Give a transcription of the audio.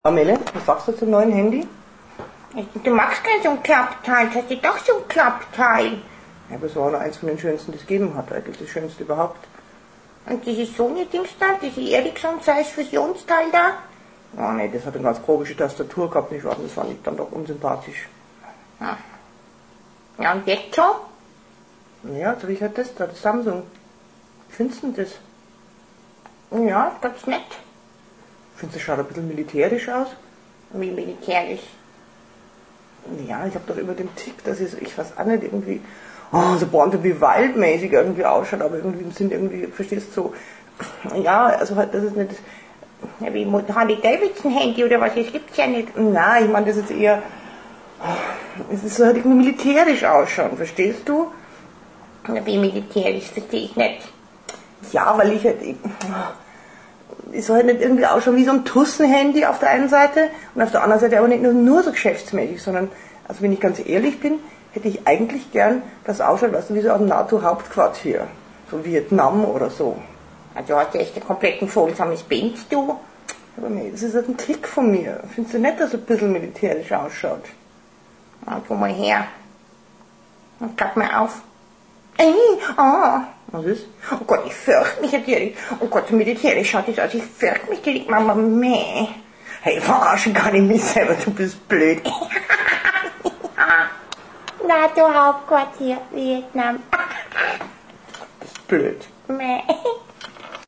Amele, was sagst du zum neuen Handy? Du magst kein so ein Klappteil, das hast du doch so ein Klappteil. Ja, aber es war nur eins von den schönsten, die es gegeben hat, eigentlich das schönste überhaupt. Und dieses Sony-Dings da, diese Ericsson-Size-Fusionsteil da? Ja, nee, das hat eine ganz komische Tastatur gehabt, nicht wahr? Das fand ich dann doch unsympathisch. Ja, und jetzt so? Ja, so wie ich halt das Samsung. Wie findest du denn das? Ja, ist ganz nett. Findest du, das schaut ein bisschen militärisch aus? Wie militärisch. Ja, ich habe doch über den Tick, dass ich weiß auch nicht, irgendwie, so Born to be Wild mäßig irgendwie ausschaut, aber irgendwie sind irgendwie, verstehst du, so, ja, also halt, das ist nicht, Ja, wie Harley-Davidson-Handy oder was, das gibt's ja nicht. nein, ich meine, das ist eher, es ist so halt irgendwie militärisch ausschauen, verstehst du? Ja, wie militärisch, verstehe ich nicht. Ja, weil ich halt, es soll halt nicht irgendwie ausschauen wie so ein Tussen-Handy auf der einen Seite und auf der anderen Seite aber nicht nur so geschäftsmäßig, sondern, also wenn ich ganz ehrlich bin, hätte ich eigentlich gern das ausschaut, weißt du, wie so ein NATO-Hauptquartier, so Vietnam oder so. Also hast du echt ein kompletten folgsames Benz, du? Aber nee, das ist halt ein Tick von mir. Findest du nicht, dass es ein bisschen militärisch ausschaut? Ja, komm mal her. Und klapp mal auf. Was ist? Oh Gott, ich fürchte mich natürlich. Oh Gott, so militärisch schaut das aus. Ich fürchte mich direkt, Mama, meh. Hey, verarschen kann ich mich selber, du bist blöd. NATO-Hauptquartier, Vietnam. Du bist blöd. Meh.